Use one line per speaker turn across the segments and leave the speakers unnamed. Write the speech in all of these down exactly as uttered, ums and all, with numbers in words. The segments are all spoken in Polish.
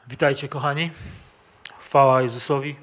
Witajcie, kochani. Chwała Jezusowi.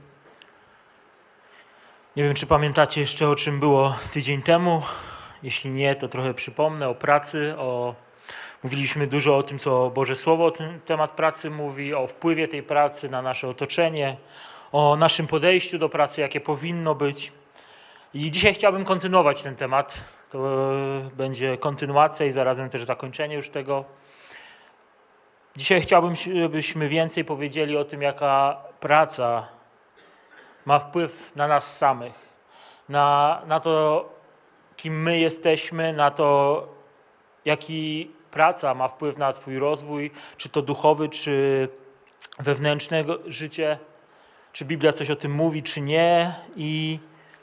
Nie wiem, czy pamiętacie jeszcze, o czym było tydzień temu. Jeśli nie, to trochę przypomnę o pracy. O... Mówiliśmy dużo o tym, co Boże Słowo na ten temat pracy mówi, o wpływie tej pracy na nasze otoczenie, o naszym podejściu do pracy, jakie powinno być. I dzisiaj chciałbym kontynuować ten temat. To będzie kontynuacja i zarazem też zakończenie już tego. Dzisiaj chciałbym, żebyśmy więcej powiedzieli o tym, jaka praca ma wpływ na nas samych, na, na to, kim my jesteśmy, na to, jaki praca ma wpływ na Twój rozwój, czy to duchowy, czy wewnętrzne życie, czy Biblia coś o tym mówi, czy nie. I,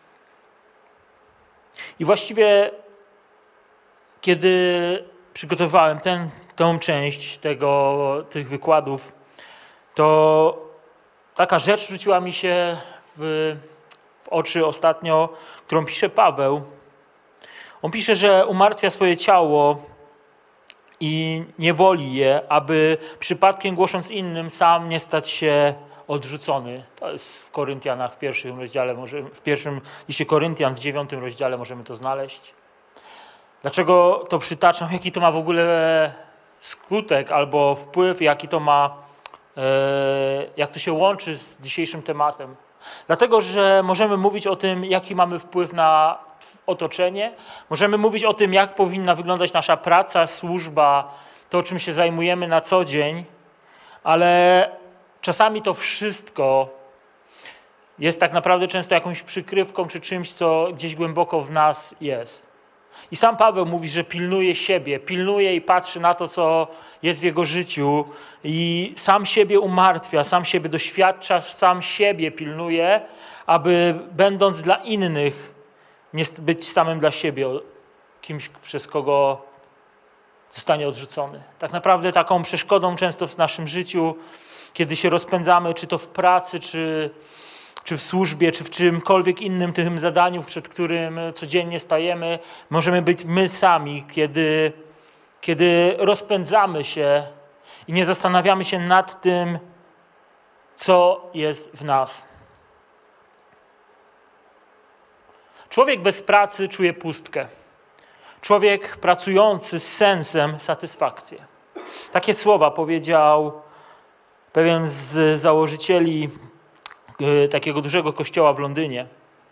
i właściwie, kiedy przygotowałem ten tą część tego, tych wykładów, to taka rzecz rzuciła mi się w, w oczy ostatnio, którą pisze Paweł. On pisze, że umartwia swoje ciało i niewoli je, aby przypadkiem głosząc innym sam nie stać się odrzucony. To jest w Koryntianach w pierwszym rozdziale, może, w pierwszym liście Koryntian, w dziewiątym rozdziale możemy to znaleźć. Dlaczego to przytaczam? Jaki to ma w ogóle skutek albo wpływ, jaki to ma, e, jak to się łączy z dzisiejszym tematem. Dlatego, że możemy mówić o tym, jaki mamy wpływ na otoczenie, możemy mówić o tym, jak powinna wyglądać nasza praca, służba, to, czym się zajmujemy na co dzień, ale czasami to wszystko jest tak naprawdę często jakąś przykrywką czy czymś, co gdzieś głęboko w nas jest. I sam Paweł mówi, że pilnuje siebie, pilnuje i patrzy na to, co jest w jego życiu i sam siebie umartwia, sam siebie doświadcza, sam siebie pilnuje, aby będąc dla innych, nie być samym dla siebie, kimś, przez kogo zostanie odrzucony. Tak naprawdę taką przeszkodą często w naszym życiu, kiedy się rozpędzamy, czy to w pracy, czy czy w służbie, czy w czymkolwiek innym tym zadaniu, przed którym codziennie stajemy, możemy być my sami, kiedy, kiedy rozpędzamy się i nie zastanawiamy się nad tym, co jest w nas. Człowiek bez pracy czuje pustkę. Człowiek pracujący z sensem satysfakcję. Takie słowa powiedział pewien z założycieli takiego dużego kościoła w Londynie.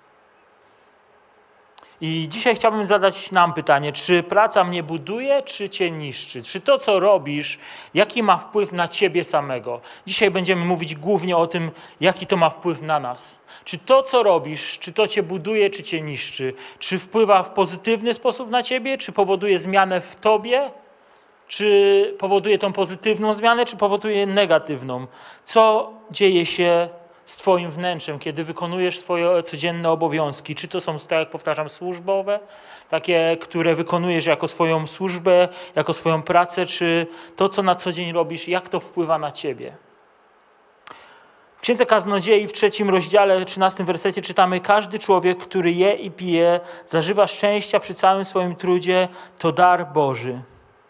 I dzisiaj chciałbym zadać nam pytanie, czy praca mnie buduje, czy cię niszczy? Czy to, co robisz, jaki ma wpływ na ciebie samego? Dzisiaj będziemy mówić głównie o tym, jaki to ma wpływ na nas. Czy to, co robisz, czy to cię buduje, czy cię niszczy? Czy wpływa w pozytywny sposób na ciebie, czy powoduje zmianę w tobie? Czy powoduje tą pozytywną zmianę, czy powoduje negatywną? Co dzieje się z twoim wnętrzem, kiedy wykonujesz swoje codzienne obowiązki? Czy to są, tak jak powtarzam, służbowe, takie, które wykonujesz jako swoją służbę, jako swoją pracę, czy to, co na co dzień robisz, jak to wpływa na ciebie? W Księdze Kaznodziei w trzecim rozdziale, trzynastym wersecie czytamy: każdy człowiek, który je i pije, zażywa szczęścia przy całym swoim trudzie, to dar Boży.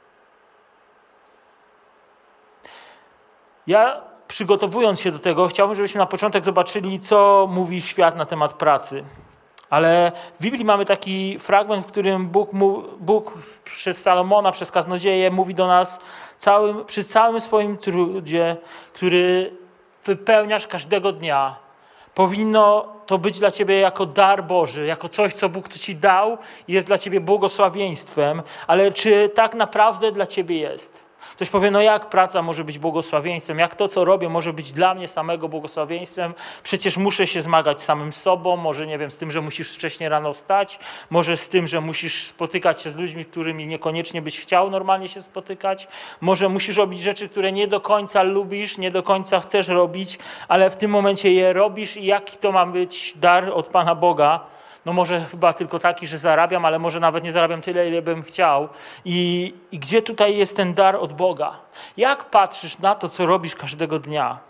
Ja przygotowując się do tego, chciałbym, żebyśmy na początek zobaczyli, co mówi świat na temat pracy. Ale w Biblii mamy taki fragment, w którym Bóg, Bóg przez Salomona, przez Kaznodzieję mówi do nas całym, przy całym swoim trudzie, który wypełniasz każdego dnia. Powinno to być dla ciebie jako dar Boży, jako coś, co Bóg ci dał i jest dla ciebie błogosławieństwem, ale czy tak naprawdę dla ciebie jest? Ktoś powie, no jak praca może być błogosławieństwem, jak to, co robię, może być dla mnie samego błogosławieństwem? Przecież muszę się zmagać z samym sobą, może nie wiem, z tym, że musisz wcześnie rano wstać, może z tym, że musisz spotykać się z ludźmi, którymi niekoniecznie byś chciał normalnie się spotykać, może musisz robić rzeczy, które nie do końca lubisz, nie do końca chcesz robić, ale w tym momencie je robisz i jaki to ma być dar od Pana Boga? No może chyba tylko taki, że zarabiam, ale może nawet nie zarabiam tyle, ile bym chciał. I, I gdzie tutaj jest ten dar od Boga? Jak patrzysz na to, co robisz każdego dnia?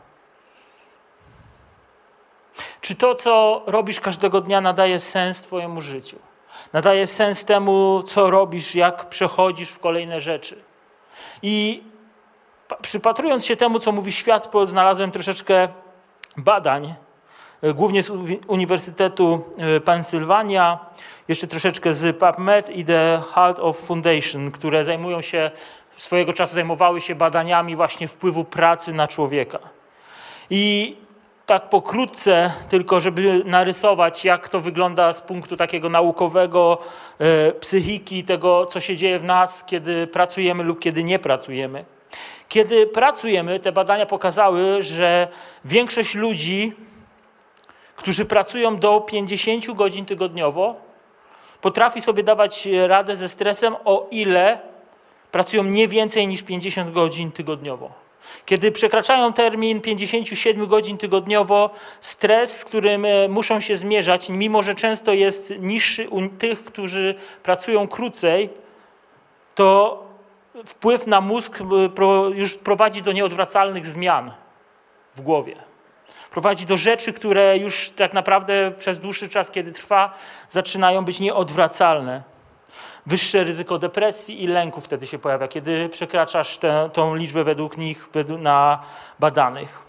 Czy to, co robisz każdego dnia, nadaje sens twojemu życiu? Nadaje sens temu, co robisz, jak przechodzisz w kolejne rzeczy? I Przypatrując się temu, co mówi świat, znalazłem troszeczkę badań, głównie z Uniwersytetu Pensylwania, jeszcze troszeczkę z PubMed i The Halt of Foundation, które zajmują się, swojego czasu zajmowały się badaniami właśnie wpływu pracy na człowieka. I tak pokrótce, tylko żeby narysować, jak to wygląda z punktu takiego naukowego, e, psychiki, tego, co się dzieje w nas, kiedy pracujemy lub kiedy nie pracujemy. Kiedy pracujemy, te badania pokazały, że większość ludzi, którzy pracują do pięćdziesięciu godzin tygodniowo, potrafi sobie dawać radę ze stresem, o ile pracują nie więcej niż pięćdziesiąt godzin tygodniowo. Kiedy przekraczają termin pięćdziesiąt siedem godzin tygodniowo, stres, z którym muszą się zmierzać, mimo że często jest niższy u tych, którzy pracują krócej, to wpływ na mózg już prowadzi do nieodwracalnych zmian w głowie. Prowadzi do rzeczy, które już tak naprawdę przez dłuższy czas, kiedy trwa, zaczynają być nieodwracalne. Wyższe ryzyko depresji i lęku wtedy się pojawia, kiedy przekraczasz tę, tą liczbę według nich według, na badanych.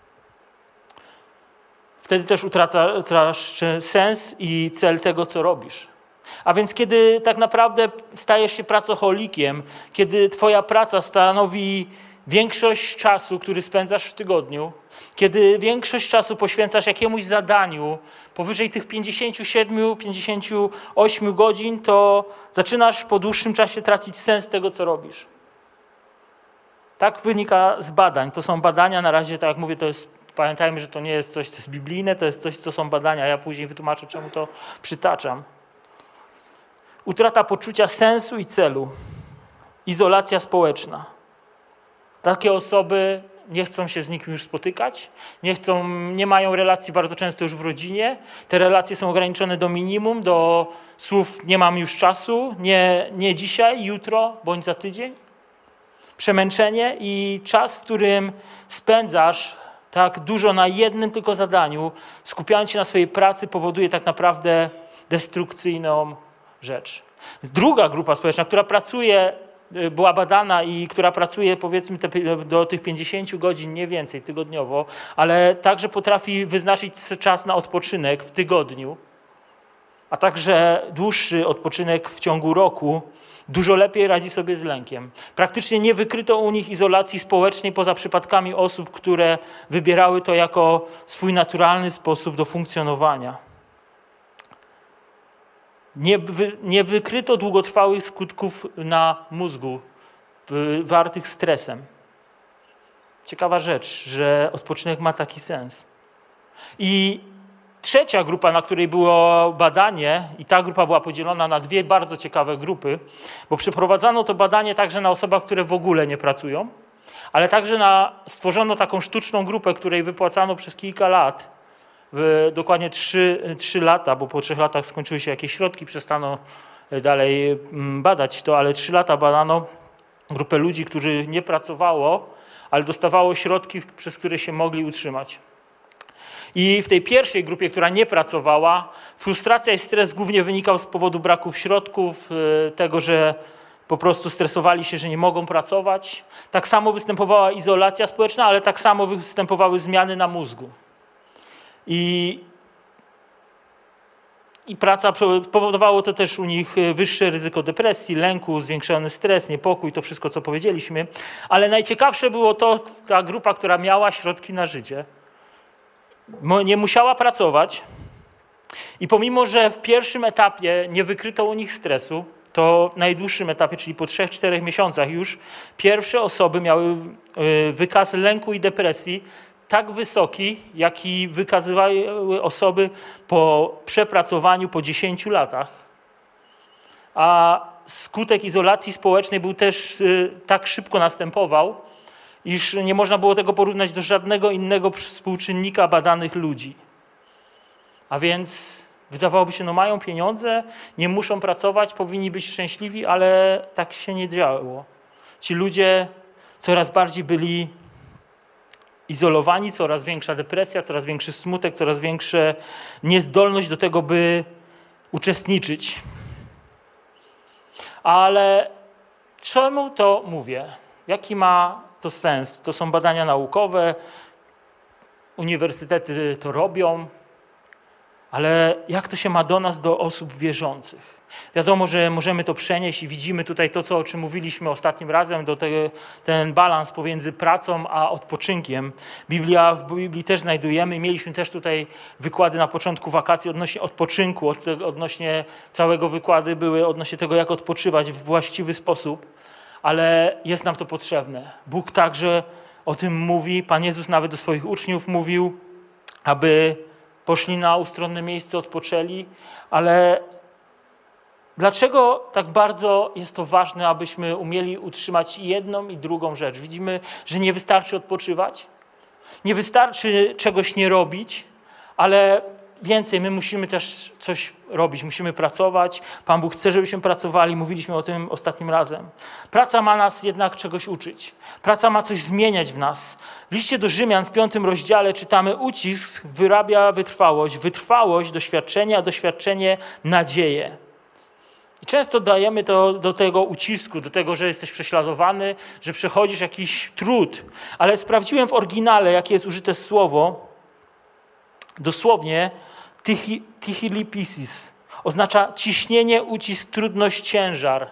Wtedy też utracasz sens i cel tego, co robisz. A więc kiedy tak naprawdę stajesz się pracocholikiem, kiedy twoja praca stanowi większość czasu, który spędzasz w tygodniu, kiedy większość czasu poświęcasz jakiemuś zadaniu powyżej tych pięćdziesięciu siedmiu, pięćdziesięciu ośmiu godzin, to zaczynasz po dłuższym czasie tracić sens tego, co robisz. Tak wynika z badań. To są badania, na razie, tak jak mówię, to jest, pamiętajmy, że to nie jest coś, co jest biblijne, to jest coś, co są badania. Ja później wytłumaczę, czemu to przytaczam. Utrata poczucia sensu i celu. Izolacja społeczna. Takie osoby nie chcą się z nikim już spotykać, nie chcą, nie mają relacji bardzo często już w rodzinie. Te relacje są ograniczone do minimum, do słów nie mam już czasu, nie, nie dzisiaj, jutro bądź za tydzień. Przemęczenie i czas, w którym spędzasz tak dużo na jednym tylko zadaniu, skupiając się na swojej pracy, powoduje tak naprawdę destrukcyjną rzecz. Druga grupa społeczna, która pracuje, była badana i która pracuje powiedzmy te, do tych pięćdziesięciu godzin, nie więcej tygodniowo, ale także potrafi wyznaczyć czas na odpoczynek w tygodniu, a także dłuższy odpoczynek w ciągu roku, dużo lepiej radzi sobie z lękiem. Praktycznie nie wykryto u nich izolacji społecznej poza przypadkami osób, które wybierały to jako swój naturalny sposób do funkcjonowania. Nie, wy, nie wykryto długotrwałych skutków na mózgu wartych stresem. Ciekawa rzecz, że odpoczynek ma taki sens. I trzecia grupa, na której było badanie, i ta grupa była podzielona na dwie bardzo ciekawe grupy, bo przeprowadzano to badanie także na osobach, które w ogóle nie pracują, ale także na, stworzono taką sztuczną grupę, której wypłacano przez kilka lat, dokładnie trzy lata, bo po trzech latach skończyły się jakieś środki, przestano dalej badać to, ale trzy lata badano grupę ludzi, którzy nie pracowało, ale dostawało środki, przez które się mogli utrzymać. I w tej pierwszej grupie, która nie pracowała, frustracja i stres głównie wynikał z powodu braku środków, tego, że po prostu stresowali się, że nie mogą pracować. Tak samo występowała izolacja społeczna, ale tak samo występowały zmiany na mózgu. I, I praca powodowało to też u nich wyższe ryzyko depresji, lęku, zwiększony stres, niepokój, to wszystko, co powiedzieliśmy. Ale najciekawsze było to, ta grupa, która miała środki na życie, nie musiała pracować i pomimo, że w pierwszym etapie nie wykryto u nich stresu, to w najdłuższym etapie, czyli po trzech, czterech miesiącach już, pierwsze osoby miały wykaz lęku i depresji tak wysoki, jaki wykazywały osoby po przepracowaniu po dziesięciu latach. A skutek izolacji społecznej był też tak szybko następował, iż nie można było tego porównać do żadnego innego współczynnika badanych ludzi. A więc wydawałoby się, no mają pieniądze, nie muszą pracować, powinni być szczęśliwi, ale tak się nie działo. Ci ludzie coraz bardziej byli izolowani, coraz większa depresja, coraz większy smutek, coraz większa niezdolność do tego, by uczestniczyć. Ale czemu to mówię? Jaki ma to sens. To są badania naukowe, uniwersytety to robią, ale jak to się ma do nas, do osób wierzących? Wiadomo, że możemy to przenieść i widzimy tutaj to, co, o czym mówiliśmy ostatnim razem, do tego, ten balans pomiędzy pracą a odpoczynkiem. Biblia, w Biblii też znajdujemy, mieliśmy też tutaj wykłady na początku wakacji odnośnie odpoczynku, od tego, odnośnie całego wykłady były odnośnie tego, jak odpoczywać w właściwy sposób, ale jest nam to potrzebne. Bóg także o tym mówi, Pan Jezus nawet do swoich uczniów mówił, aby poszli na ustronne miejsce, odpoczęli, ale dlaczego tak bardzo jest to ważne, abyśmy umieli utrzymać jedną i drugą rzecz? Widzimy, że nie wystarczy odpoczywać, nie wystarczy czegoś nie robić, ale więcej, my musimy też coś robić, musimy pracować. Pan Bóg chce, żebyśmy pracowali, mówiliśmy o tym ostatnim razem. Praca ma nas jednak czegoś uczyć. Praca ma coś zmieniać w nas. W liście do Rzymian w piątym rozdziale czytamy: ucisk wyrabia wytrwałość, wytrwałość doświadczenie, a doświadczenie nadzieję. I często dajemy to do tego ucisku, do tego, że jesteś prześladowany, że przechodzisz jakiś trud. Ale sprawdziłem w oryginale, jakie jest użyte słowo. Dosłownie tichilipisis oznacza ciśnienie, ucisk, trudność, ciężar.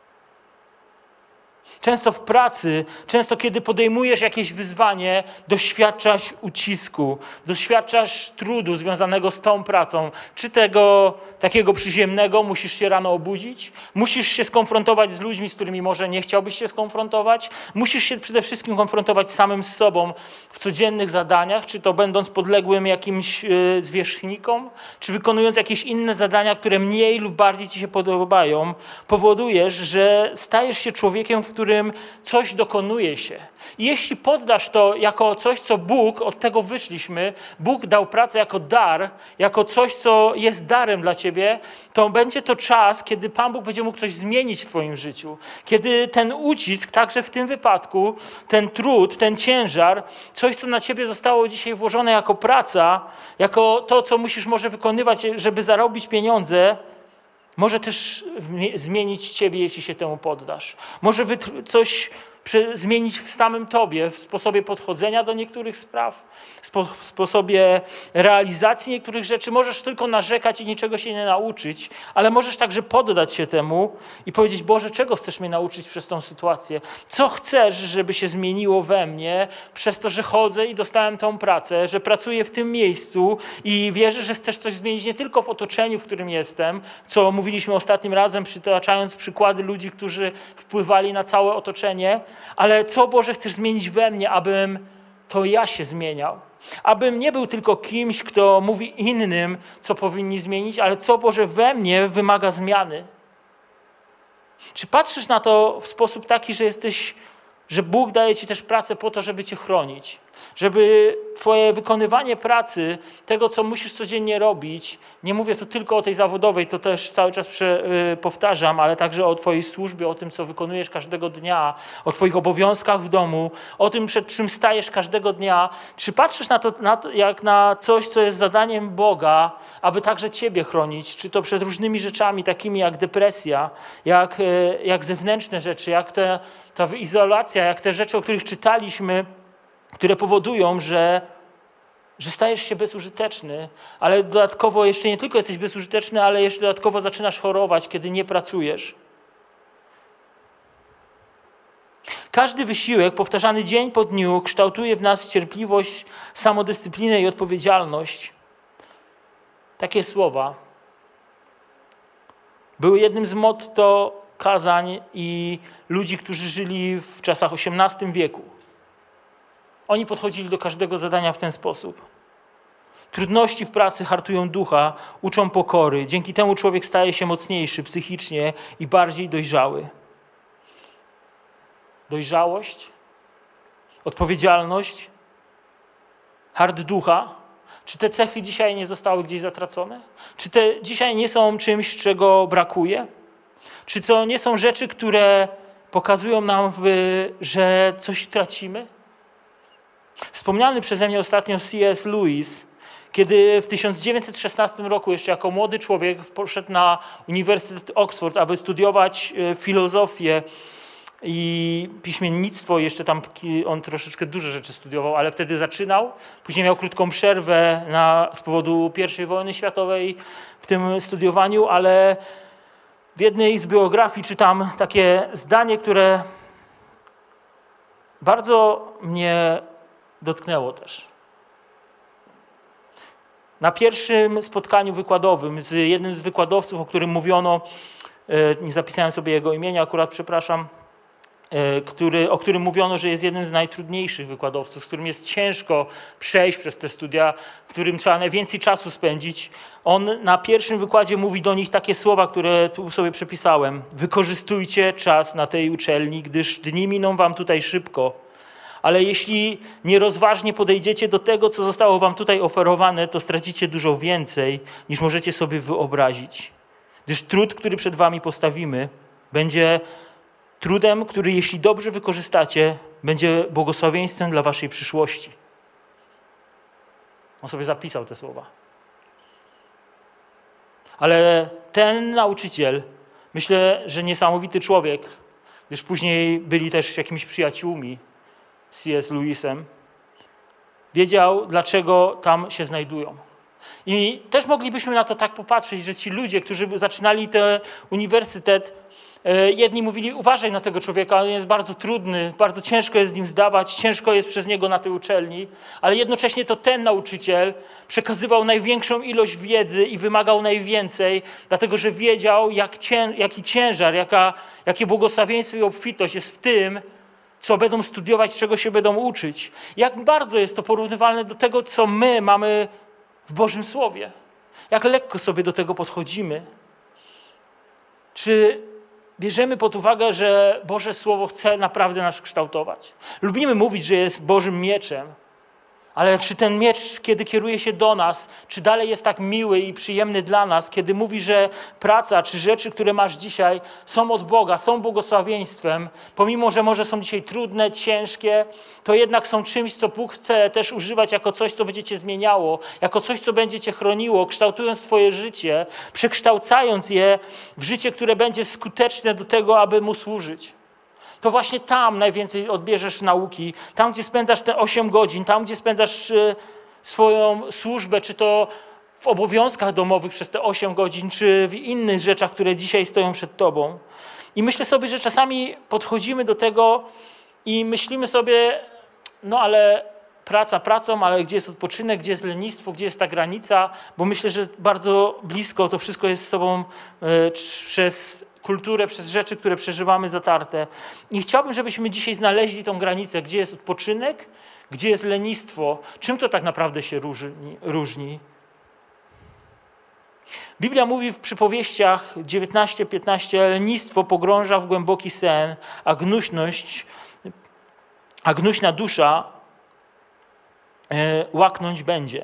Często w pracy, często kiedy podejmujesz jakieś wyzwanie, doświadczasz ucisku, doświadczasz trudu związanego z tą pracą. Czy tego takiego przyziemnego, musisz się rano obudzić, musisz się skonfrontować z ludźmi, z którymi może nie chciałbyś się skonfrontować, musisz się przede wszystkim konfrontować samym z sobą w codziennych zadaniach, czy to będąc podległym jakimś yy, zwierzchnikom, czy wykonując jakieś inne zadania, które mniej lub bardziej ci się podobają, powodujesz, że stajesz się człowiekiem, w którym coś dokonuje się. I jeśli poddasz to jako coś, co Bóg, od tego wyszliśmy, Bóg dał pracę jako dar, jako coś, co jest darem dla ciebie, to będzie to czas, kiedy Pan Bóg będzie mógł coś zmienić w twoim życiu. Kiedy ten ucisk, także w tym wypadku, ten trud, ten ciężar, coś, co na ciebie zostało dzisiaj włożone jako praca, jako to, co musisz może wykonywać, żeby zarobić pieniądze, może też zmienić ciebie, jeśli się temu poddasz. Może coś zmienić w samym tobie, w sposobie podchodzenia do niektórych spraw, w sposobie realizacji niektórych rzeczy. Możesz tylko narzekać i niczego się nie nauczyć, ale możesz także poddać się temu i powiedzieć: Boże, czego chcesz mnie nauczyć przez tą sytuację? Co chcesz, żeby się zmieniło we mnie przez to, że chodzę i dostałem tą pracę, że pracuję w tym miejscu i wierzę, że chcesz coś zmienić nie tylko w otoczeniu, w którym jestem, co mówiliśmy ostatnim razem, przytaczając przykłady ludzi, którzy wpływali na całe otoczenie, ale co, Boże, chcesz zmienić we mnie, abym to ja się zmieniał. Abym nie był tylko kimś, kto mówi innym, co powinni zmienić, ale co, Boże, we mnie wymaga zmiany. Czy patrzysz na to w sposób taki, że jesteś, że Bóg daje ci też pracę po to, żeby cię chronić? Żeby twoje wykonywanie pracy, tego, co musisz codziennie robić, nie mówię tu tylko o tej zawodowej, to też cały czas prze, yy, powtarzam, ale także o twojej służbie, o tym, co wykonujesz każdego dnia, o twoich obowiązkach w domu, o tym, przed czym stajesz każdego dnia. Czy patrzysz na to, na to jak na coś, co jest zadaniem Boga, aby także ciebie chronić? Czy to przed różnymi rzeczami, takimi jak depresja, jak, yy, jak zewnętrzne rzeczy, jak te, ta izolacja, jak te rzeczy, o których czytaliśmy, które powodują, że, że stajesz się bezużyteczny, ale dodatkowo jeszcze nie tylko jesteś bezużyteczny, ale jeszcze dodatkowo zaczynasz chorować, kiedy nie pracujesz. Każdy wysiłek powtarzany dzień po dniu kształtuje w nas cierpliwość, samodyscyplinę i odpowiedzialność. Takie słowa były jednym z motto kazań i ludzi, którzy żyli w czasach osiemnastym wieku. Oni podchodzili do każdego zadania w ten sposób. Trudności w pracy hartują ducha, uczą pokory. Dzięki temu człowiek staje się mocniejszy psychicznie i bardziej dojrzały. Dojrzałość, odpowiedzialność, hart ducha. Czy te cechy dzisiaj nie zostały gdzieś zatracone? Czy te dzisiaj nie są czymś, czego brakuje? Czy to nie są rzeczy, które pokazują nam, że coś tracimy? Wspomniany przeze mnie ostatnio C S Lewis, kiedy w tysiąc dziewięćset szesnastym roku jeszcze jako młody człowiek poszedł na Uniwersytet Oxford, aby studiować filozofię, i piśmiennictwo, jeszcze tam on troszeczkę dużo rzeczy studiował, ale wtedy zaczynał. Później miał krótką przerwę na, z powodu pierwszej wojny światowej w tym studiowaniu, ale w jednej z biografii czytam takie zdanie, które bardzo mnie dotknęło też. Na pierwszym spotkaniu wykładowym z jednym z wykładowców, o którym mówiono, nie zapisałem sobie jego imienia, akurat przepraszam, który, o którym mówiono, że jest jednym z najtrudniejszych wykładowców, z którym jest ciężko przejść przez te studia, którym trzeba najwięcej czasu spędzić. On na pierwszym wykładzie mówi do nich takie słowa, które tu sobie przepisałem. Wykorzystujcie czas na tej uczelni, gdyż dni miną wam tutaj szybko. Ale jeśli nierozważnie podejdziecie do tego, co zostało wam tutaj oferowane, to stracicie dużo więcej, niż możecie sobie wyobrazić. Gdyż trud, który przed wami postawimy, będzie trudem, który jeśli dobrze wykorzystacie, będzie błogosławieństwem dla waszej przyszłości. On sobie zapisał te słowa. Ale ten nauczyciel, myślę, że niesamowity człowiek, gdyż później byli też jakimiś przyjaciółmi z C S Lewisem, wiedział, dlaczego tam się znajdują. I też moglibyśmy na to tak popatrzeć, że ci ludzie, którzy zaczynali ten uniwersytet, jedni mówili, uważaj na tego człowieka, on jest bardzo trudny, bardzo ciężko jest z nim zdawać, ciężko jest przez niego na tej uczelni, ale jednocześnie to ten nauczyciel przekazywał największą ilość wiedzy i wymagał najwięcej, dlatego że wiedział, jak cię, jaki ciężar, jaka, jakie błogosławieństwo i obfitość jest w tym, co będą studiować, czego się będą uczyć. Jak bardzo jest to porównywalne do tego, co my mamy w Bożym Słowie. Jak lekko sobie do tego podchodzimy. Czy bierzemy pod uwagę, że Boże Słowo chce naprawdę nas kształtować? Lubimy mówić, że jest Bożym mieczem, ale czy ten miecz, kiedy kieruje się do nas, czy dalej jest tak miły i przyjemny dla nas, kiedy mówi, że praca czy rzeczy, które masz dzisiaj, są od Boga, są błogosławieństwem, pomimo, że może są dzisiaj trudne, ciężkie, to jednak są czymś, co Bóg chce też używać jako coś, co będzie cię zmieniało, jako coś, co będzie cię chroniło, kształtując twoje życie, przekształcając je w życie, które będzie skuteczne do tego, aby Mu służyć. To właśnie tam najwięcej odbierzesz nauki, tam, gdzie spędzasz te osiem godzin, tam, gdzie spędzasz swoją służbę, czy to w obowiązkach domowych przez te osiem godzin, czy w innych rzeczach, które dzisiaj stoją przed tobą. I myślę sobie, że czasami podchodzimy do tego i myślimy sobie, no ale praca pracą, ale gdzie jest odpoczynek, gdzie jest lenistwo, gdzie jest ta granica, bo myślę, że bardzo blisko to wszystko jest z sobą y, przez kulturę, przez rzeczy, które przeżywamy, zatarte. I chciałbym, żebyśmy dzisiaj znaleźli tą granicę, gdzie jest odpoczynek, gdzie jest lenistwo, czym to tak naprawdę się różni. różni. Biblia mówi w przypowieściach dziewiętnaście piętnaście, lenistwo pogrąża w głęboki sen, a gnuśność, a gnuśna dusza e, łaknąć będzie.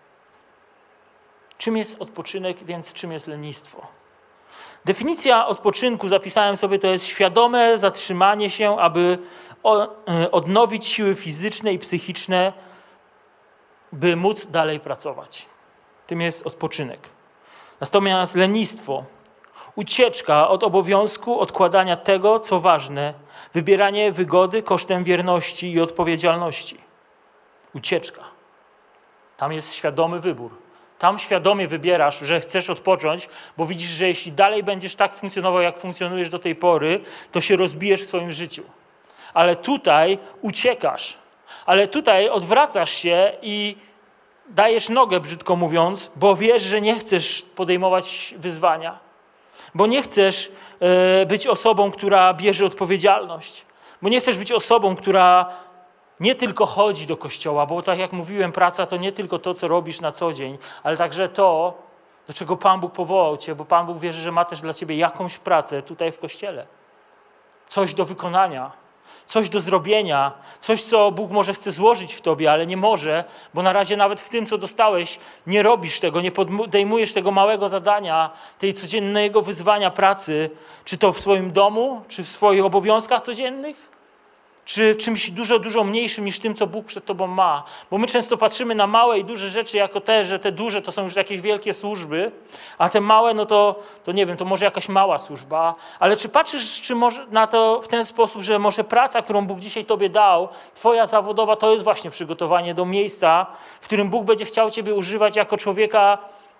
Czym jest odpoczynek, więc czym jest lenistwo? Definicja odpoczynku, zapisałem sobie, to jest świadome zatrzymanie się, aby odnowić siły fizyczne i psychiczne, by móc dalej pracować. Tym jest odpoczynek. Natomiast lenistwo, ucieczka od obowiązku, odkładania tego, co ważne, wybieranie wygody kosztem wierności i odpowiedzialności. Ucieczka. Tam jest świadomy wybór. Tam świadomie wybierasz, że chcesz odpocząć, bo widzisz, że jeśli dalej będziesz tak funkcjonował, jak funkcjonujesz do tej pory, to się rozbijesz w swoim życiu. Ale tutaj uciekasz. Ale tutaj odwracasz się i dajesz nogę, brzydko mówiąc, bo wiesz, że nie chcesz podejmować wyzwania. Bo nie chcesz y, być osobą, która bierze odpowiedzialność. Bo nie chcesz być osobą, która nie tylko chodzi do kościoła, bo tak jak mówiłem, praca to nie tylko to, co robisz na co dzień, ale także to, do czego Pan Bóg powołał cię, bo Pan Bóg wierzy, że ma też dla ciebie jakąś pracę tutaj w kościele. Coś do wykonania, coś do zrobienia, coś, co Bóg może chce złożyć w tobie, ale nie może, bo na razie nawet w tym, co dostałeś, nie robisz tego, nie podejmujesz tego małego zadania, tej codziennego wyzwania pracy, czy to w swoim domu, czy w swoich obowiązkach codziennych. czy w czymś dużo, dużo mniejszym niż tym, co Bóg przed tobą ma. Bo my często patrzymy na małe i duże rzeczy jako te, że te duże to są już jakieś wielkie służby, a te małe, no to, to nie wiem, to może jakaś mała służba. Ale czy patrzysz czy może na to w ten sposób, że może praca, którą Bóg dzisiaj tobie dał, twoja zawodowa, to jest właśnie przygotowanie do miejsca, w którym Bóg będzie chciał ciebie używać jako człowieka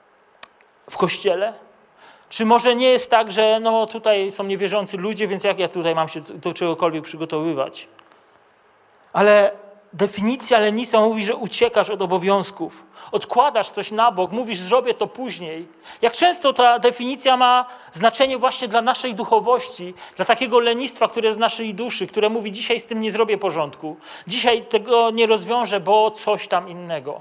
w Kościele? Czy może nie jest tak, że no tutaj są niewierzący ludzie, więc jak ja tutaj mam się do czegokolwiek przygotowywać? Ale definicja lenistwa mówi, że uciekasz od obowiązków, odkładasz coś na bok, mówisz, zrobię to później. Jak często ta definicja ma znaczenie właśnie dla naszej duchowości, dla takiego lenistwa, które jest w naszej duszy, które mówi, dzisiaj z tym nie zrobię porządku, dzisiaj tego nie rozwiążę, bo coś tam innego.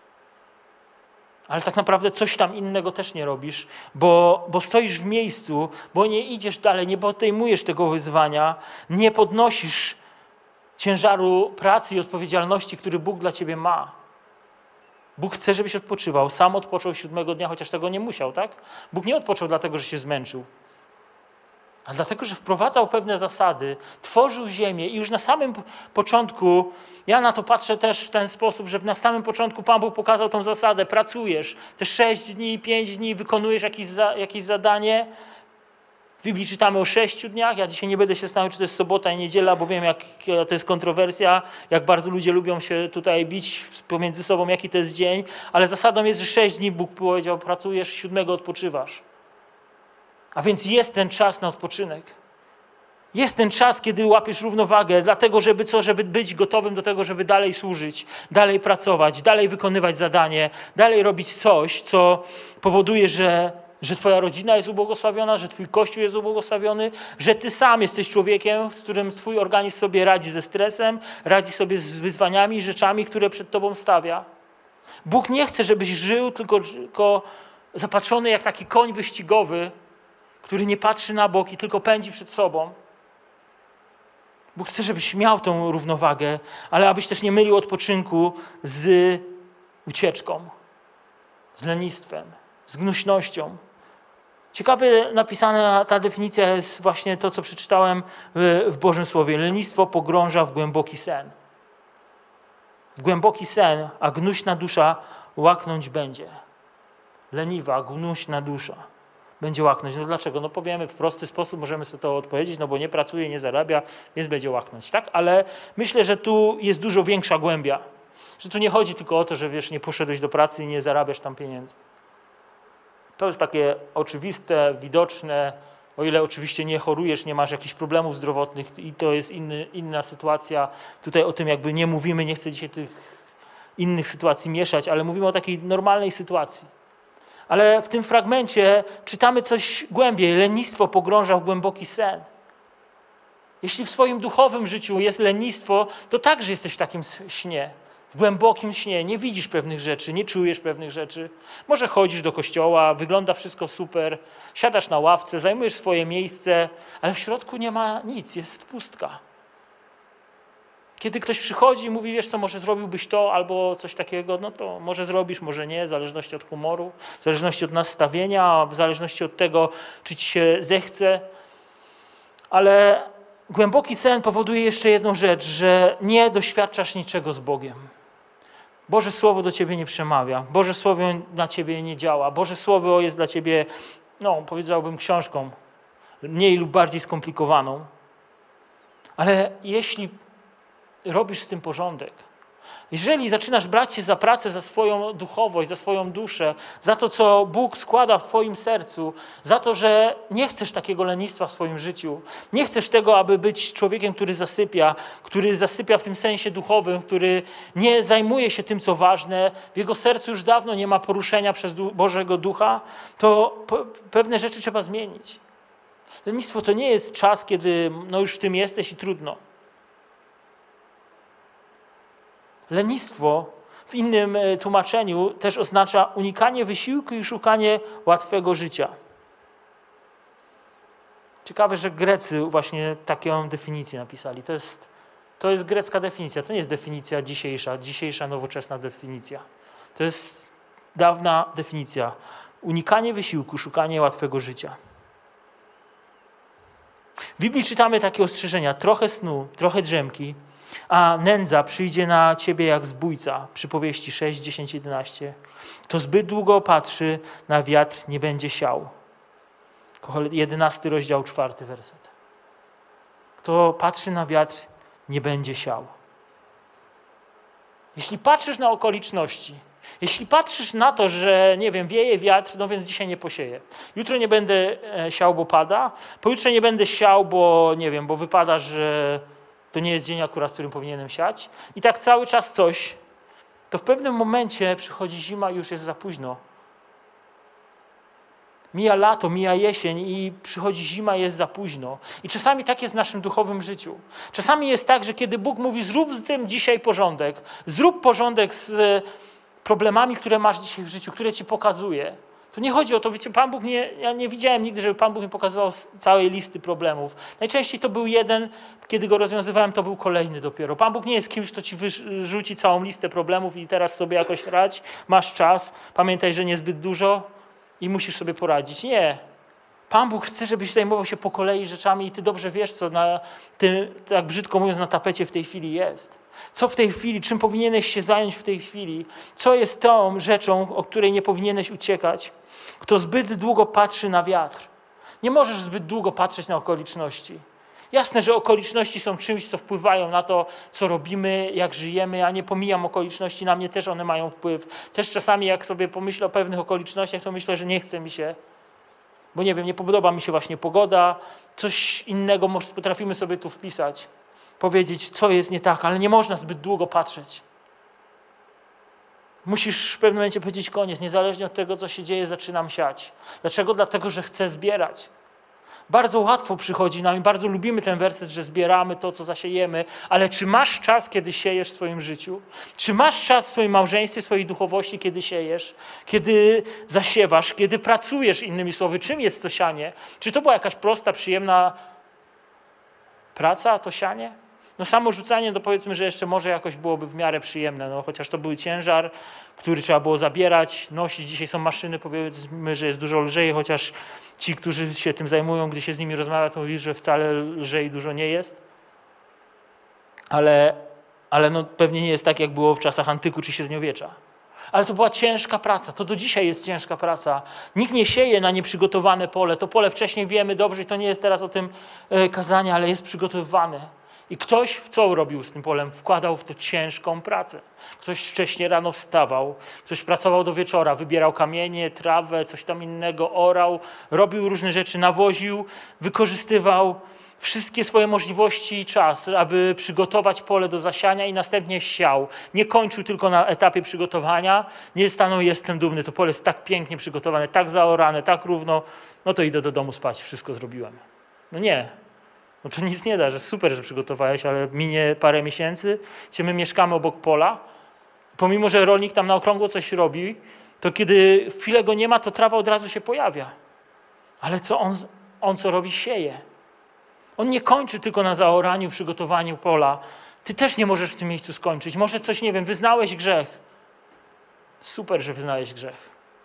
Ale tak naprawdę coś tam innego też nie robisz, bo, bo stoisz w miejscu, bo nie idziesz dalej, nie podejmujesz tego wyzwania, nie podnosisz ciężaru pracy i odpowiedzialności, który Bóg dla ciebie ma. Bóg chce, żebyś odpoczywał. Sam odpoczął siódmego dnia, chociaż tego nie musiał, tak? Bóg nie odpoczął dlatego, że się zmęczył, a dlatego, że wprowadzał pewne zasady, tworzył ziemię i już na samym początku, ja na to patrzę też w ten sposób, że na samym początku Pan Bóg pokazał tą zasadę, pracujesz, te sześć dni, pięć dni wykonujesz jakieś, za, jakieś zadanie. W Biblii czytamy o sześciu dniach, ja dzisiaj nie będę się zastanawiał, czy to jest sobota i niedziela, bo wiem, jak to jest kontrowersja, jak bardzo ludzie lubią się tutaj bić pomiędzy sobą, jaki to jest dzień, ale zasadą jest, że sześć dni Bóg powiedział, pracujesz, siódmego odpoczywasz. A więc jest ten czas na odpoczynek. Jest ten czas, kiedy łapiesz równowagę, dlatego, żeby co, żeby być gotowym do tego, żeby dalej służyć, dalej pracować, dalej wykonywać zadanie, dalej robić coś, co powoduje, że, że twoja rodzina jest ubłogosławiona, że twój Kościół jest ubłogosławiony, że ty sam jesteś człowiekiem, z którym twój organizm sobie radzi ze stresem, radzi sobie z wyzwaniami i rzeczami, które przed tobą stawia. Bóg nie chce, żebyś żył tylko, tylko zapatrzony jak taki koń wyścigowy, który nie patrzy na bok i tylko pędzi przed sobą. Bóg chce, żebyś miał tą równowagę, ale abyś też nie mylił odpoczynku z ucieczką, z lenistwem, z gnuśnością. Ciekawie napisana ta definicja jest właśnie to, co przeczytałem w, w Bożym Słowie. Lenistwo pogrąża w głęboki sen. W głęboki sen, a gnuśna dusza łaknąć będzie. Leniwa, gnuśna dusza będzie łaknąć. No dlaczego? No powiemy w prosty sposób, możemy sobie to odpowiedzieć, no bo nie pracuje, nie zarabia, więc będzie łaknąć, tak? Ale myślę, że tu jest dużo większa głębia. Że tu nie chodzi tylko o to, że wiesz, nie poszedłeś do pracy i nie zarabiasz tam pieniędzy. To jest takie oczywiste, widoczne, o ile oczywiście nie chorujesz, nie masz jakichś problemów zdrowotnych i to jest inny, inna sytuacja. Tutaj o tym jakby nie mówimy, nie chcę dzisiaj tych innych sytuacji mieszać, ale mówimy o takiej normalnej sytuacji. Ale w tym fragmencie czytamy coś głębiej. Lenistwo pogrąża w głęboki sen. Jeśli w swoim duchowym życiu jest lenistwo, to także jesteś w takim śnie, w głębokim śnie. Nie widzisz pewnych rzeczy, nie czujesz pewnych rzeczy. Może chodzisz do kościoła, wygląda wszystko super, siadasz na ławce, zajmujesz swoje miejsce, ale w środku nie ma nic, jest pustka. Kiedy ktoś przychodzi i mówi, wiesz co, może zrobiłbyś to albo coś takiego, no to może zrobisz, może nie, w zależności od humoru, w zależności od nastawienia, w zależności od tego, czy ci się zechce. Ale głęboki sen powoduje jeszcze jedną rzecz, że nie doświadczasz niczego z Bogiem. Boże Słowo do ciebie nie przemawia, Boże Słowo na ciebie nie działa, Boże Słowo jest dla ciebie, no powiedziałbym, książką mniej lub bardziej skomplikowaną. Ale jeśli robisz z tym porządek, jeżeli zaczynasz brać się za pracę, za swoją duchowość, za swoją duszę, za to, co Bóg składa w twoim sercu, za to, że nie chcesz takiego lenistwa w swoim życiu, nie chcesz tego, aby być człowiekiem, który zasypia, który zasypia w tym sensie duchowym, który nie zajmuje się tym, co ważne, w jego sercu już dawno nie ma poruszenia przez Bożego Ducha, to pewne rzeczy trzeba zmienić. Lenistwo to nie jest czas, kiedy no już w tym jesteś i trudno. Lenistwo w innym tłumaczeniu też oznacza unikanie wysiłku i szukanie łatwego życia. Ciekawe, że Grecy właśnie taką definicję napisali. To jest, to jest grecka definicja, to nie jest definicja dzisiejsza, dzisiejsza nowoczesna definicja. To jest dawna definicja. Unikanie wysiłku, szukanie łatwego życia. W Biblii czytamy takie ostrzeżenia, trochę snu, trochę drzemki, a nędza przyjdzie na ciebie jak zbójca. Przypowieści sześć, dziesięć, jedenaście. Kto zbyt długo patrzy na wiatr, nie będzie siał. jedenasty rozdział, czwarty werset. Kto patrzy na wiatr, nie będzie siał. Jeśli patrzysz na okoliczności, jeśli patrzysz na to, że nie wiem, wieje wiatr, no więc dzisiaj nie posieję. Jutro nie będę siał, bo pada. Pojutrze nie będę siał, bo nie wiem, bo wypada, że to nie jest dzień akurat, w którym powinienem siać. I tak cały czas coś, to w pewnym momencie przychodzi zima i już jest za późno. Mija lato, mija jesień i przychodzi zima, jest za późno. I czasami tak jest w naszym duchowym życiu. Czasami jest tak, że kiedy Bóg mówi, zrób z tym dzisiaj porządek, zrób porządek z problemami, które masz dzisiaj w życiu, które ci pokazuje. To nie chodzi o to, wiecie, Pan Bóg nie, ja nie widziałem nigdy, żeby Pan Bóg mi pokazywał całej listy problemów. Najczęściej to był jeden, kiedy go rozwiązywałem, to był kolejny dopiero. Pan Bóg nie jest kimś, kto ci wyrzuci całą listę problemów i teraz sobie jakoś radź, masz czas, pamiętaj, że niezbyt dużo i musisz sobie poradzić. Nie. Pan Bóg chce, żebyś zajmował się po kolei rzeczami i ty dobrze wiesz, co na tym, tak brzydko mówiąc, na tapecie w tej chwili jest. Co w tej chwili, czym powinieneś się zająć w tej chwili? Co jest tą rzeczą, o której nie powinieneś uciekać? Kto zbyt długo patrzy na wiatr. Nie możesz zbyt długo patrzeć na okoliczności. Jasne, że okoliczności są czymś, co wpływają na to, co robimy, jak żyjemy. Ja nie pomijam okoliczności, na mnie też one mają wpływ. Też czasami, jak sobie pomyślę o pewnych okolicznościach, to myślę, że nie chce mi się. Bo nie wiem, nie podoba mi się właśnie pogoda, coś innego może potrafimy sobie tu wpisać, powiedzieć, co jest nie tak, ale nie można zbyt długo patrzeć. Musisz w pewnym momencie powiedzieć koniec, niezależnie od tego, co się dzieje, zaczynam siać. Dlaczego? Dlatego, że chcę zbierać. Bardzo łatwo przychodzi nam i bardzo lubimy ten werset, że zbieramy to, co zasiejemy, ale czy masz czas, kiedy siejesz w swoim życiu? Czy masz czas w swoim małżeństwie, w swojej duchowości, kiedy siejesz? Kiedy zasiewasz? Kiedy pracujesz, innymi słowy? Czym jest to sianie? Czy to była jakaś prosta, przyjemna praca, to sianie? No samo rzucanie, to powiedzmy, że jeszcze może jakoś byłoby w miarę przyjemne, no chociaż to był ciężar, który trzeba było zabierać, nosić. Dzisiaj są maszyny, powiedzmy, że jest dużo lżej, chociaż ci, którzy się tym zajmują, gdy się z nimi rozmawia, to mówisz, że wcale lżej dużo nie jest. Ale, ale no pewnie nie jest tak, jak było w czasach antyku czy średniowiecza. Ale to była ciężka praca, to do dzisiaj jest ciężka praca. Nikt nie sieje na nieprzygotowane pole. To pole wcześniej wiemy dobrze i to nie jest teraz o tym kazanie, ale jest przygotowywane. I ktoś co robił z tym polem? Wkładał w to ciężką pracę. Ktoś wcześniej rano wstawał, ktoś pracował do wieczora, wybierał kamienie, trawę, coś tam innego, orał, robił różne rzeczy, nawoził, wykorzystywał wszystkie swoje możliwości i czas, aby przygotować pole do zasiania i następnie siał. Nie kończył tylko na etapie przygotowania, nie stanął, jestem dumny, to pole jest tak pięknie przygotowane, tak zaorane, tak równo, no to idę do domu spać, wszystko zrobiłem. No nie. No to nic nie da, że super, że przygotowałeś, ale minie parę miesięcy, gdzie my mieszkamy obok pola. Pomimo, że rolnik tam na okrągło coś robi, to kiedy chwilę go nie ma, to trawa od razu się pojawia. Ale co on, on co robi? Sieje. On nie kończy tylko na zaoraniu, przygotowaniu pola. Ty też nie możesz w tym miejscu skończyć. Może coś, nie wiem, wyznałeś grzech. Super, że wyznałeś grzech.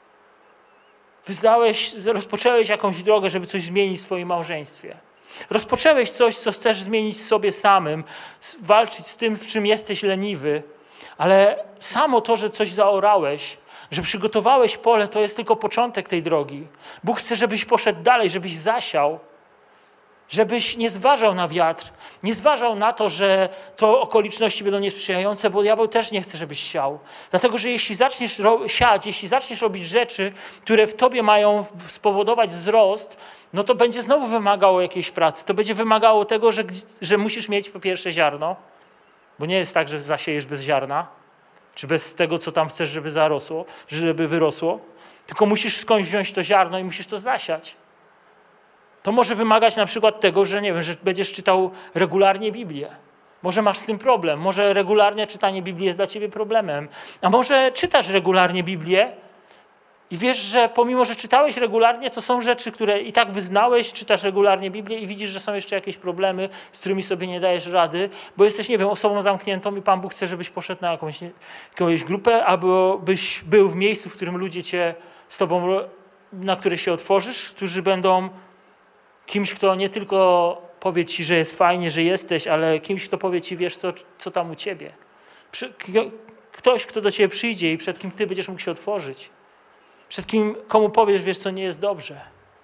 Wyznałeś, rozpocząłeś jakąś drogę, żeby coś zmienić w swoim małżeństwie. Rozpocząłeś coś, co chcesz zmienić w sobie samym, walczyć z tym, w czym jesteś leniwy, ale samo to, że coś zaorałeś, że przygotowałeś pole, to jest tylko początek tej drogi. Bóg chce, żebyś poszedł dalej, żebyś zasiał, żebyś nie zważał na wiatr, nie zważał na to, że to okoliczności będą niesprzyjające, bo diabeł też nie chce, żebyś siał. Dlatego, że jeśli zaczniesz siać, jeśli zaczniesz robić rzeczy, które w tobie mają spowodować wzrost, no to będzie znowu wymagało jakiejś pracy. To będzie wymagało tego, że, że musisz mieć po pierwsze ziarno, bo nie jest tak, że zasiejesz bez ziarna, czy bez tego, co tam chcesz, żeby zarosło, żeby wyrosło, tylko musisz skądś wziąć to ziarno i musisz to zasiać. To może wymagać na przykład tego, że nie wiem, że będziesz czytał regularnie Biblię. Może masz z tym problem, może regularnie czytanie Biblii jest dla ciebie problemem. A może czytasz regularnie Biblię i wiesz, że pomimo, że czytałeś regularnie, to są rzeczy, które i tak wyznałeś, czytasz regularnie Biblię i widzisz, że są jeszcze jakieś problemy, z którymi sobie nie dajesz rady, bo jesteś, nie wiem, osobą zamkniętą i Pan Bóg chce, żebyś poszedł na jakąś, jakąś grupę, abyś był w miejscu, w którym ludzie cię z tobą, na które się otworzysz, którzy będą Kimś, kto nie tylko powie ci, że jest fajnie, że jesteś, ale kimś, kto powie ci, wiesz co, co tam u ciebie. Przy, ktoś, kto do ciebie przyjdzie i przed kim ty będziesz mógł się otworzyć. Przed kim, komu powiesz, wiesz co, nie jest dobrze.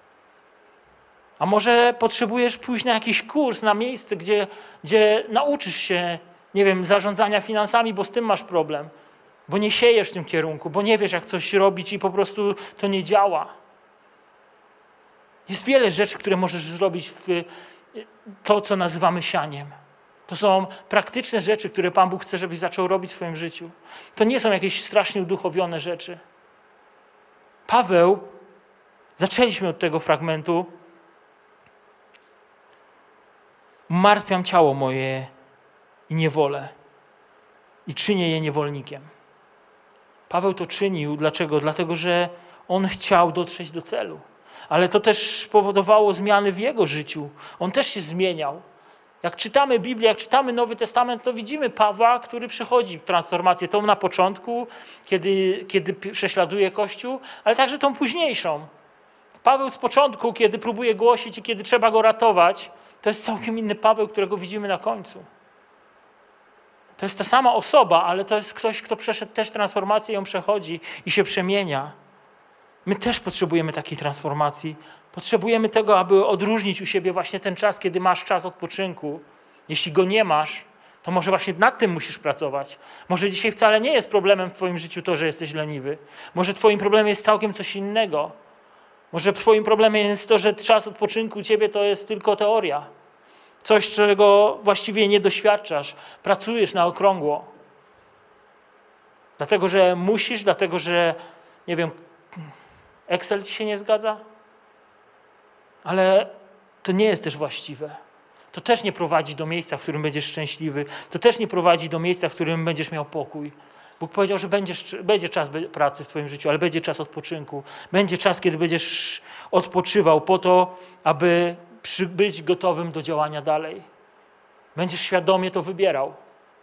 A może potrzebujesz pójść na jakiś kurs, na miejsce, gdzie, gdzie nauczysz się, nie wiem, zarządzania finansami, bo z tym masz problem. Bo nie siejesz w tym kierunku, bo nie wiesz, jak coś robić i po prostu to nie działa. Jest wiele rzeczy, które możesz zrobić w to, co nazywamy sianiem. To są praktyczne rzeczy, które Pan Bóg chce, żebyś zaczął robić w swoim życiu. To nie są jakieś strasznie uduchowione rzeczy. Paweł, zaczęliśmy od tego fragmentu, martwiam ciało moje i niewolę i czynię je niewolnikiem. Paweł to czynił. Dlaczego? Dlatego, że on chciał dotrzeć do celu. Ale to też powodowało zmiany w jego życiu. On też się zmieniał. Jak czytamy Biblię, jak czytamy Nowy Testament, to widzimy Pawła, który przychodzi w transformację. Tą na początku, kiedy, kiedy prześladuje Kościół, ale także tą późniejszą. Paweł z początku, kiedy próbuje głosić i kiedy trzeba go ratować, to jest całkiem inny Paweł, którego widzimy na końcu. To jest ta sama osoba, ale to jest ktoś, kto przeszedł też transformację, ją przechodzi i się przemienia. My też potrzebujemy takiej transformacji. Potrzebujemy tego, aby odróżnić u siebie właśnie ten czas, kiedy masz czas odpoczynku. Jeśli go nie masz, to może właśnie nad tym musisz pracować. Może dzisiaj wcale nie jest problemem w twoim życiu to, że jesteś leniwy. Może twoim problemem jest całkiem coś innego. Może twoim problemem jest to, że czas odpoczynku u ciebie to jest tylko teoria. Coś, czego właściwie nie doświadczasz. Pracujesz na okrągło. Dlatego, że musisz, dlatego, że nie wiem, Excel ci się nie zgadza? Ale to nie jest też właściwe. To też nie prowadzi do miejsca, w którym będziesz szczęśliwy. To też nie prowadzi do miejsca, w którym będziesz miał pokój. Bóg powiedział, że będziesz, będzie czas pracy w twoim życiu, ale będzie czas odpoczynku. Będzie czas, kiedy będziesz odpoczywał po to, aby być gotowym do działania dalej. Będziesz świadomie to wybierał.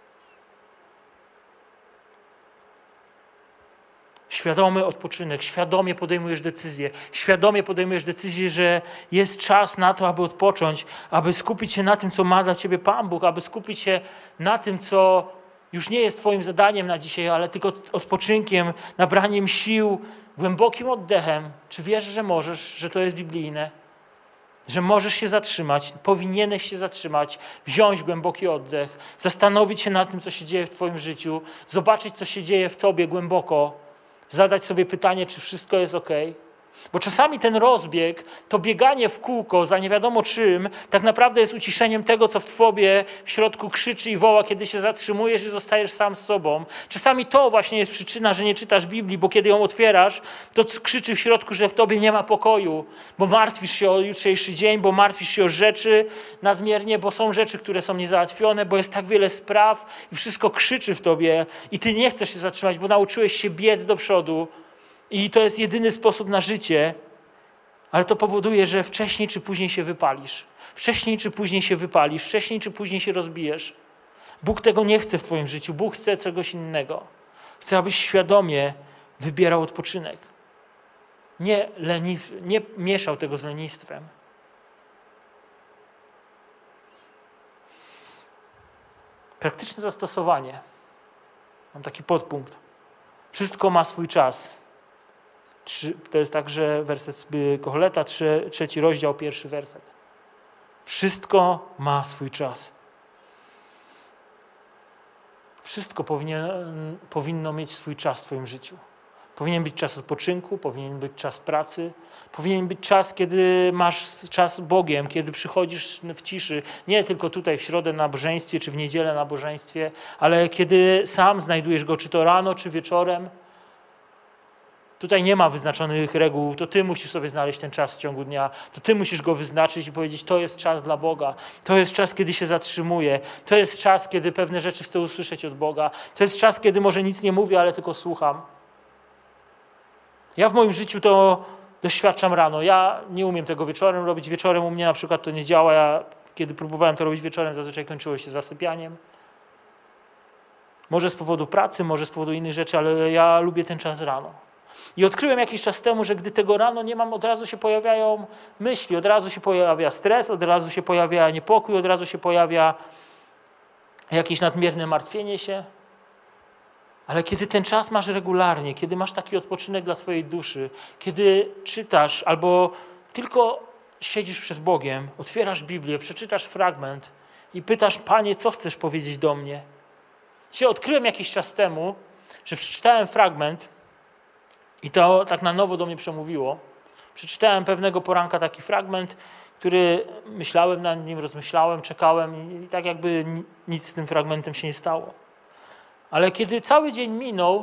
Świadomy odpoczynek, świadomie podejmujesz decyzję, świadomie podejmujesz decyzję, że jest czas na to, aby odpocząć, aby skupić się na tym, co ma dla ciebie Pan Bóg, aby skupić się na tym, co już nie jest twoim zadaniem na dzisiaj, ale tylko odpoczynkiem, nabraniem sił, głębokim oddechem. Czy wiesz, że możesz, że to jest biblijne? Że możesz się zatrzymać, powinieneś się zatrzymać, wziąć głęboki oddech, zastanowić się nad tym, co się dzieje w twoim życiu, zobaczyć, co się dzieje w tobie głęboko, zadać sobie pytanie, czy wszystko jest ok. Bo czasami ten rozbieg, to bieganie w kółko za nie wiadomo czym, tak naprawdę jest uciszeniem tego, co w tobie w środku krzyczy i woła, kiedy się zatrzymujesz i zostajesz sam z sobą. Czasami to właśnie jest przyczyna, że nie czytasz Biblii, bo kiedy ją otwierasz, to krzyczy w środku, że w tobie nie ma pokoju, bo martwisz się o jutrzejszy dzień, bo martwisz się o rzeczy nadmiernie, bo są rzeczy, które są niezałatwione, bo jest tak wiele spraw i wszystko krzyczy w tobie i ty nie chcesz się zatrzymać, bo nauczyłeś się biec do przodu. I to jest jedyny sposób na życie, ale to powoduje, że wcześniej czy później się wypalisz. Wcześniej czy później się wypalisz, wcześniej czy później się rozbijesz. Bóg tego nie chce w twoim życiu, Bóg chce czegoś innego. Chce, abyś świadomie wybierał odpoczynek. Nie, leniw, nie mieszał tego z lenistwem. Praktyczne zastosowanie. Mam taki podpunkt. Wszystko ma swój czas. To jest także werset z Koheleta, trzeci rozdział, pierwszy werset. Wszystko ma swój czas. Wszystko powinien, powinno mieć swój czas w twoim życiu. Powinien być czas odpoczynku, powinien być czas pracy, powinien być czas, kiedy masz czas z Bogiem, kiedy przychodzisz w ciszy, nie tylko tutaj w środę na nabożeństwie, czy w niedzielę na nabożeństwie, ale kiedy sam znajdujesz Go, czy to rano, czy wieczorem. Tutaj nie ma wyznaczonych reguł, to ty musisz sobie znaleźć ten czas w ciągu dnia, to ty musisz go wyznaczyć i powiedzieć, to jest czas dla Boga, to jest czas, kiedy się zatrzymuję, to jest czas, kiedy pewne rzeczy chcę usłyszeć od Boga, to jest czas, kiedy może nic nie mówię, ale tylko słucham. Ja w moim życiu to doświadczam rano, ja nie umiem tego wieczorem robić, wieczorem u mnie na przykład to nie działa, ja kiedy próbowałem to robić wieczorem, zazwyczaj kończyło się zasypianiem. Może z powodu pracy, może z powodu innych rzeczy, ale ja lubię ten czas rano. I odkryłem jakiś czas temu, że gdy tego rano nie mam, od razu się pojawiają myśli, od razu się pojawia stres, od razu się pojawia niepokój, od razu się pojawia jakieś nadmierne martwienie się. Ale kiedy ten czas masz regularnie, kiedy masz taki odpoczynek dla twojej duszy, kiedy czytasz albo tylko siedzisz przed Bogiem, otwierasz Biblię, przeczytasz fragment i pytasz, Panie, co chcesz powiedzieć do mnie? Się odkryłem jakiś czas temu, że przeczytałem fragment i to tak na nowo do mnie przemówiło. Przeczytałem pewnego poranka taki fragment, który myślałem nad nim, rozmyślałem, czekałem i tak jakby nic z tym fragmentem się nie stało. Ale kiedy cały dzień minął,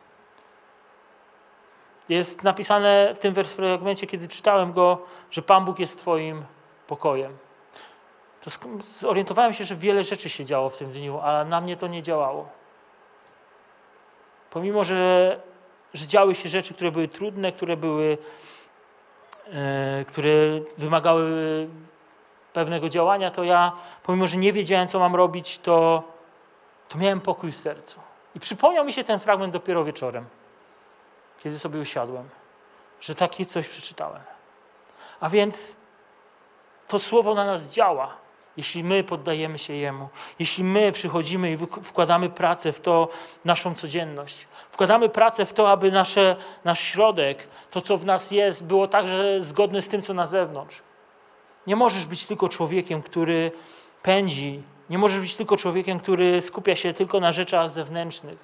jest napisane w tym fragmencie, kiedy czytałem go, że Pan Bóg jest twoim pokojem. To zorientowałem się, że wiele rzeczy się działo w tym dniu, ale na mnie to nie działało. Pomimo, że, że działy się rzeczy, które były trudne, które były, e, które wymagały pewnego działania, to ja, pomimo, że nie wiedziałem, co mam robić, to, to miałem pokój w sercu. I przypomniał mi się ten fragment dopiero wieczorem, kiedy sobie usiadłem, że takie coś przeczytałem. A więc to słowo na nas działa, jeśli my poddajemy się Jemu, jeśli my przychodzimy i wkładamy pracę w to naszą codzienność. Wkładamy pracę w to, aby nasze, nasz środek, to co w nas jest, było także zgodne z tym, co na zewnątrz. Nie możesz być tylko człowiekiem, który pędzi. Nie możesz być tylko człowiekiem, który skupia się tylko na rzeczach zewnętrznych.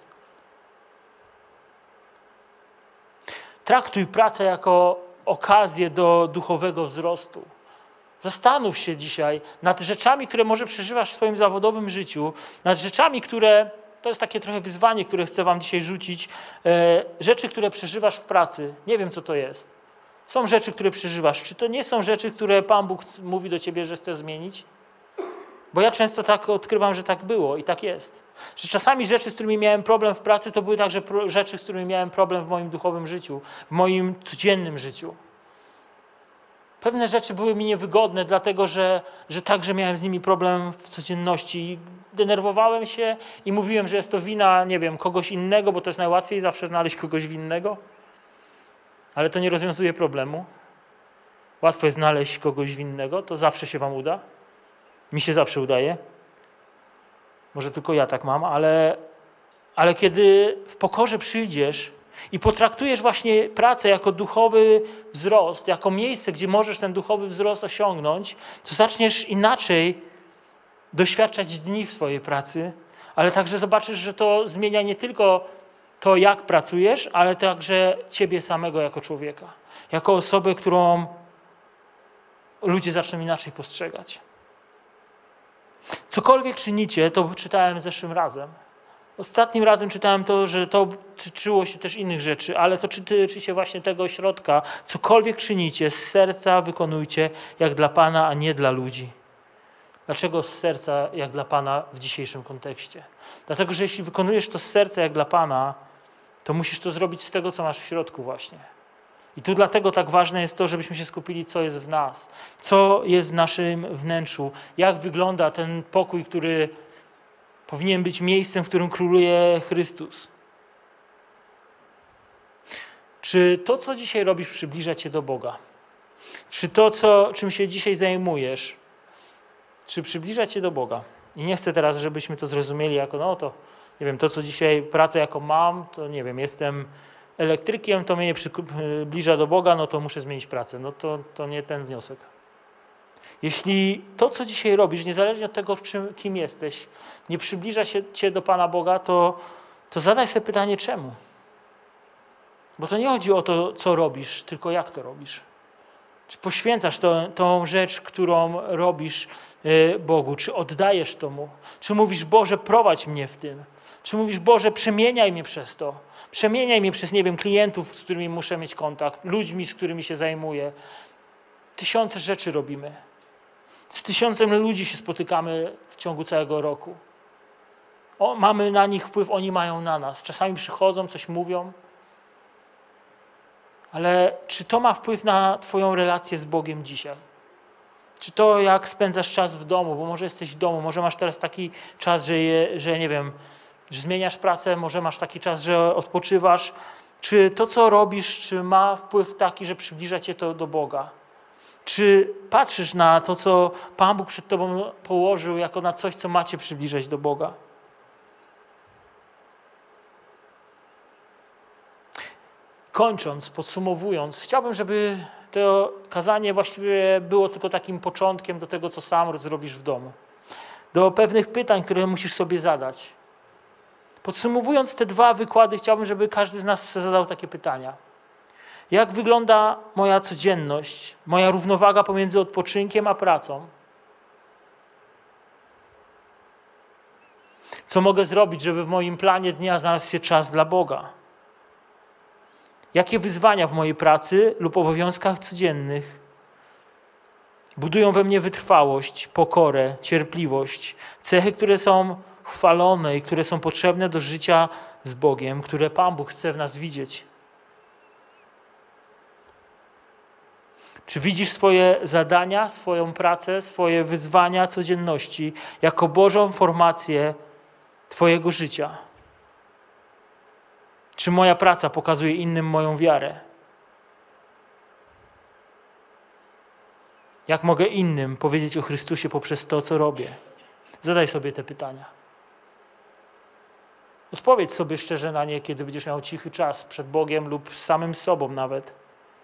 Traktuj pracę jako okazję do duchowego wzrostu. Zastanów się dzisiaj nad rzeczami, które może przeżywasz w swoim zawodowym życiu, nad rzeczami, które, to jest takie trochę wyzwanie, które chcę wam dzisiaj rzucić, e, rzeczy, które przeżywasz w pracy. Nie wiem, co to jest. Są rzeczy, które przeżywasz. Czy to nie są rzeczy, które Pan Bóg mówi do ciebie, że chce zmienić? Bo ja często tak odkrywam, że tak było i tak jest. Że czasami rzeczy, z którymi miałem problem w pracy, to były także rzeczy, z którymi miałem problem w moim duchowym życiu, w moim codziennym życiu. Pewne rzeczy były mi niewygodne, dlatego że, że także miałem z nimi problem w codzienności. I denerwowałem się i mówiłem, że jest to wina, nie wiem, kogoś innego, bo to jest najłatwiej zawsze znaleźć kogoś winnego. Ale to nie rozwiązuje problemu. Łatwo jest znaleźć kogoś winnego, to zawsze się wam uda. Mi się zawsze udaje. Może tylko ja tak mam, ale, ale kiedy w pokorze przyjdziesz i potraktujesz właśnie pracę jako duchowy wzrost, jako miejsce, gdzie możesz ten duchowy wzrost osiągnąć, to zaczniesz inaczej doświadczać dni w swojej pracy, ale także zobaczysz, że to zmienia nie tylko to, jak pracujesz, ale także ciebie samego jako człowieka, jako osobę, którą ludzie zaczną inaczej postrzegać. Cokolwiek czynicie, to czytałem zeszłym razem. Ostatnim razem czytałem to, że to tyczyło się też innych rzeczy, ale to tyczy się właśnie tego środka. Cokolwiek czynicie, z serca wykonujcie jak dla Pana, a nie dla ludzi. Dlaczego z serca jak dla Pana w dzisiejszym kontekście? Dlatego, że jeśli wykonujesz to z serca jak dla Pana, to musisz to zrobić z tego, co masz w środku właśnie. I tu dlatego tak ważne jest to, żebyśmy się skupili, co jest w nas, co jest w naszym wnętrzu, jak wygląda ten pokój, który powinien być miejscem, w którym króluje Chrystus. Czy to, co dzisiaj robisz, przybliża cię do Boga? Czy to, co, czym się dzisiaj zajmujesz, czy przybliża cię do Boga? I nie chcę teraz, żebyśmy to zrozumieli jako, no to, nie wiem, to, co dzisiaj pracę jaką mam, to nie wiem, jestem elektrykiem, to mnie nie przybliża do Boga, no to muszę zmienić pracę. No to, to nie ten wniosek. Jeśli to, co dzisiaj robisz, niezależnie od tego, czym, kim jesteś, nie przybliża się cię do Pana Boga, to, to zadaj sobie pytanie, czemu? Bo to nie chodzi o to, co robisz, tylko jak to robisz. Czy poświęcasz to, tą rzecz, którą robisz Bogu? Czy oddajesz to Mu? Czy mówisz, Boże, prowadź mnie w tym? Czy mówisz, Boże, przemieniaj mnie przez to? Przemieniaj mnie przez, nie wiem, klientów, z którymi muszę mieć kontakt, ludźmi, z którymi się zajmuję. Tysiące rzeczy robimy. Z tysiącem ludzi się spotykamy w ciągu całego roku. O, mamy na nich wpływ, oni mają na nas. Czasami przychodzą, coś mówią. Ale czy to ma wpływ na twoją relację z Bogiem dzisiaj? Czy to, jak spędzasz czas w domu, bo może jesteś w domu, może masz teraz taki czas, że, je, że nie wiem, że zmieniasz pracę, może masz taki czas, że odpoczywasz. Czy to, co robisz, czy ma wpływ taki, że przybliża cię to do Boga? Czy patrzysz na to, co Pan Bóg przed tobą położył, jako na coś, co macie przybliżać do Boga? Kończąc, podsumowując, chciałbym, żeby to kazanie właściwie było tylko takim początkiem do tego, co sam zrobisz w domu. Do pewnych pytań, które musisz sobie zadać. Podsumowując te dwa wykłady, chciałbym, żeby każdy z nas zadał takie pytania. Jak wygląda moja codzienność, moja równowaga pomiędzy odpoczynkiem a pracą? Co mogę zrobić, żeby w moim planie dnia znalazł się czas dla Boga? Jakie wyzwania w mojej pracy lub obowiązkach codziennych budują we mnie wytrwałość, pokorę, cierpliwość, cechy, które są chwalone i które są potrzebne do życia z Bogiem, które Pan Bóg chce w nas widzieć? Czy widzisz swoje zadania, swoją pracę, swoje wyzwania codzienności jako Bożą formację Twojego życia? Czy moja praca pokazuje innym moją wiarę? Jak mogę innym powiedzieć o Chrystusie poprzez to, co robię? Zadaj sobie te pytania. Odpowiedz sobie szczerze na nie, kiedy będziesz miał cichy czas przed Bogiem lub z samym sobą nawet.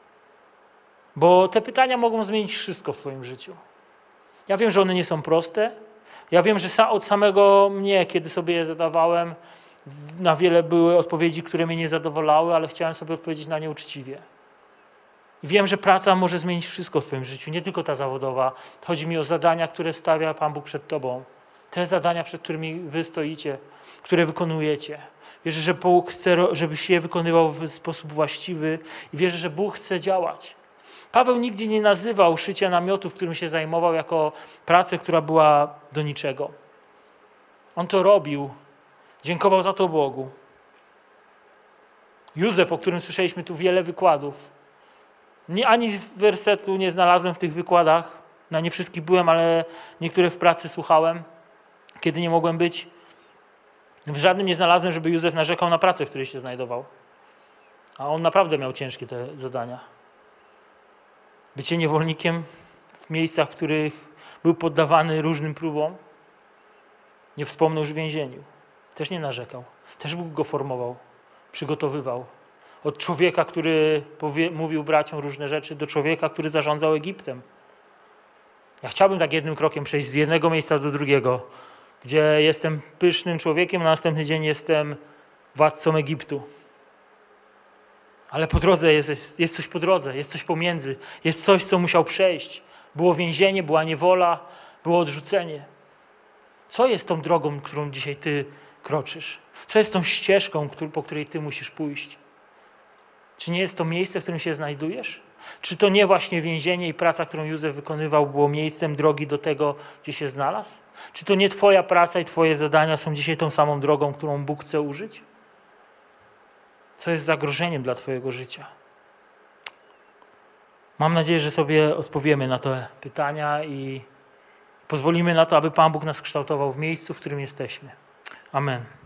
Bo te pytania mogą zmienić wszystko w Twoim życiu. Ja wiem, że one nie są proste. Ja wiem, że od samego mnie, kiedy sobie je zadawałem, na wiele były odpowiedzi, które mnie nie zadowalały, ale chciałem sobie odpowiedzieć na nie uczciwie. I wiem, że praca może zmienić wszystko w Twoim życiu, nie tylko ta zawodowa. Chodzi mi o zadania, które stawia Pan Bóg przed Tobą. Te zadania, przed którymi Wy stoicie, które wykonujecie. Wierzę, że Bóg chce, żebyś je wykonywał w sposób właściwy i wierzę, że Bóg chce działać. Paweł nigdzie nie nazywał szycia namiotów, którym się zajmował, jako pracę, która była do niczego. On to robił, dziękował za to Bogu. Józef, o którym słyszeliśmy tu wiele wykładów, nie, ani wersetu nie znalazłem w tych wykładach, na nie wszystkich byłem, ale niektóre w pracy słuchałem, kiedy nie mogłem być. W żadnym nie znalazłem, żeby Józef narzekał na pracę, w której się znajdował. A on naprawdę miał ciężkie te zadania. Bycie niewolnikiem w miejscach, w których był poddawany różnym próbom. Nie wspomnę już w więzieniu. Też nie narzekał. Też Bóg go formował, przygotowywał. Od człowieka, który powie, mówił braciom różne rzeczy, do człowieka, który zarządzał Egiptem. Ja chciałbym tak jednym krokiem przejść z jednego miejsca do drugiego, gdzie jestem pysznym człowiekiem, a na następny dzień jestem władcą Egiptu. Ale po drodze jest, jest, jest coś po drodze, jest coś pomiędzy, jest coś, co musiał przejść. Było więzienie, była niewola, było odrzucenie. Co jest tą drogą, którą dzisiaj Ty kroczysz? Co jest tą ścieżką, po której Ty musisz pójść? Czy nie jest to miejsce, w którym się znajdujesz? Czy to nie właśnie więzienie i praca, którą Józef wykonywał, było miejscem drogi do tego, gdzie się znalazł? Czy to nie Twoja praca i Twoje zadania są dzisiaj tą samą drogą, którą Bóg chce użyć? Co jest zagrożeniem dla Twojego życia? Mam nadzieję, że sobie odpowiemy na te pytania i pozwolimy na to, aby Pan Bóg nas kształtował w miejscu, w którym jesteśmy. Amen.